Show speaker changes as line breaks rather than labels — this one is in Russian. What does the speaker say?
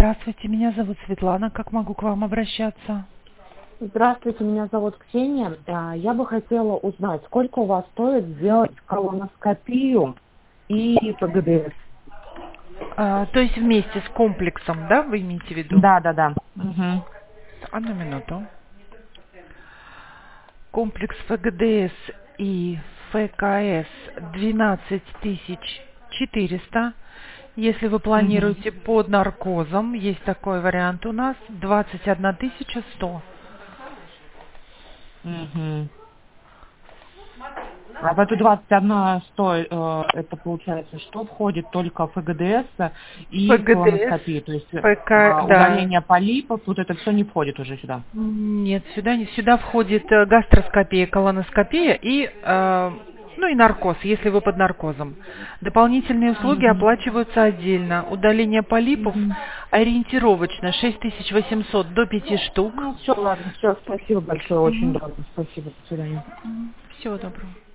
Здравствуйте, меня зовут Светлана. Как могу к вам обращаться?
Здравствуйте, меня зовут Ксения. Я бы хотела узнать, сколько у вас стоит сделать колоноскопию и ПГДС?
То есть вместе с комплексом, да, вы имеете в виду?
Да. Угу.
Одну минуту. Комплекс ФГДС и ФКС 12400. Если вы
Угу.
планируете под наркозом, есть такой вариант у нас, 21100.
Угу. А в эту 21 стоит, это получается, что входит только ФГДС и
ФГДС,
колоноскопия, то есть
да.
удаление полипов, вот это все не входит уже сюда.
Нет, сюда входит гастроскопия, колоноскопия и, ну и наркоз, если вы под наркозом. Дополнительные услуги
Угу.
оплачиваются отдельно. Удаление полипов
Угу.
ориентировочно 6800 до 5 штук.
Ну, все, ладно, все, спасибо большое, очень
Мгм.
дорого, спасибо, до свидания.
Всего доброго.